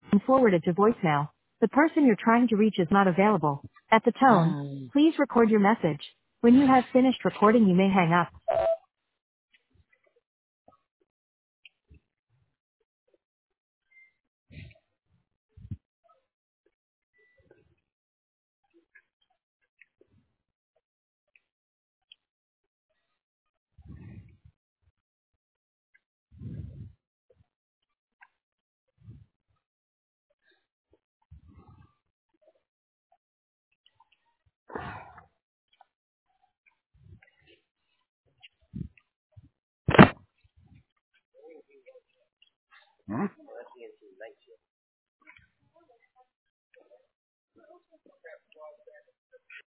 and forwarded to voicemail. The person you're trying to reach is not available. At the tone, please record your message. When you have finished recording, you may hang up. Hmm?